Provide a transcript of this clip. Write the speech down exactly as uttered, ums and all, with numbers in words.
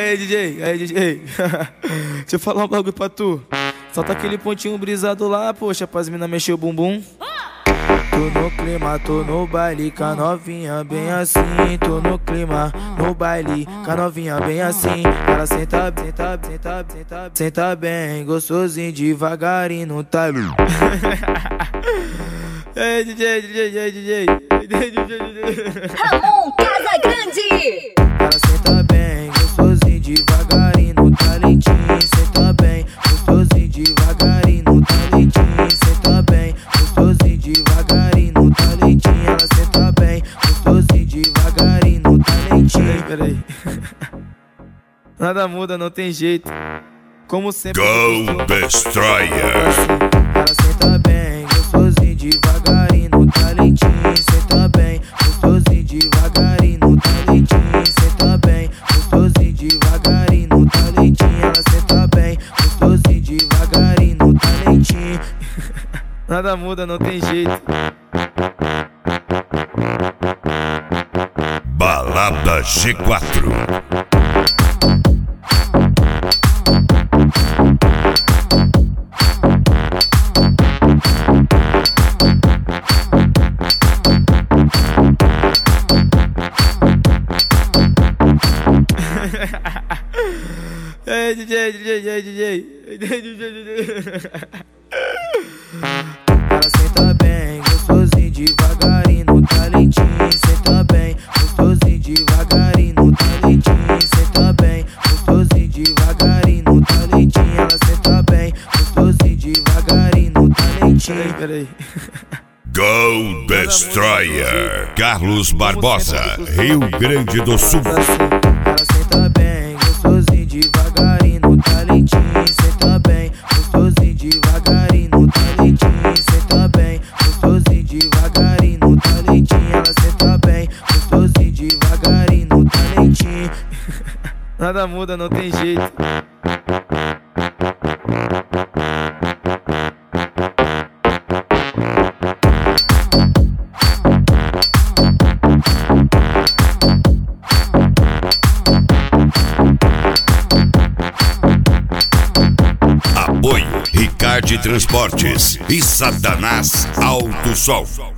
Aí, D J, aí, D J. Deixa eu falar um bagulho pra tu. Solta aquele pontinho brisado lá, poxa, pras mina mexer o bumbum. Tô no clima, tô no baile, com a novinha bem assim. Tô no clima, no baile, com a novinha bem assim. Ela senta, senta, senta, senta, senta bem, gostosinho, devagarinho no talho. Ei, D J, D J, D J, D J, D J, D J. Ramon Casagrande. Ela senta bem, gostosinho, devagarinho no talentinho. Senta bem, gostosinho, devagarinho no talentinho. Senta bem, gostosinho, devagarinho no talentinho. Ela senta bem, gostosinho, devagarinho no talentinho. Peraí. Nada muda, não tem jeito. Como sempre. Go Destroyer. Ela senta bem, gostosinho, devagarinho no talentinho. Senta bem, gostosinho, devagarinho no talentinho. Senta bem, gostosinho, devagarinho no talentinho. Ela senta bem, gostosinho, devagarinho no talentinho. Nada muda, não tem jeito. Balada G quatro. Ei, D J, D J, D J, D J, D J, D J. Ela senta bem, gostosinho, devagarinho no talentinho. Senta bem, gostosinho, devagarinho no talentinho. Senta bem, gostosinho, devagarinho no talentinho. Ela senta bem, gostosinho, devagarinho no talentinho. Peraí. Go Destroyer. Carlos Barbosa, Rio Grande do Sul. Ela senta bem, gostosinho, devagarinho no talentinho. Senta bem, gostosinho, devagarinho no talentinho. Senta bem, gostosinho, devagarinho no talentinho. Ela senta bem, gostosinho, devagarinho no talentinho. Nada muda, não tem jeito. Apoio Ricardo Transportes e Satanás Alto Sol.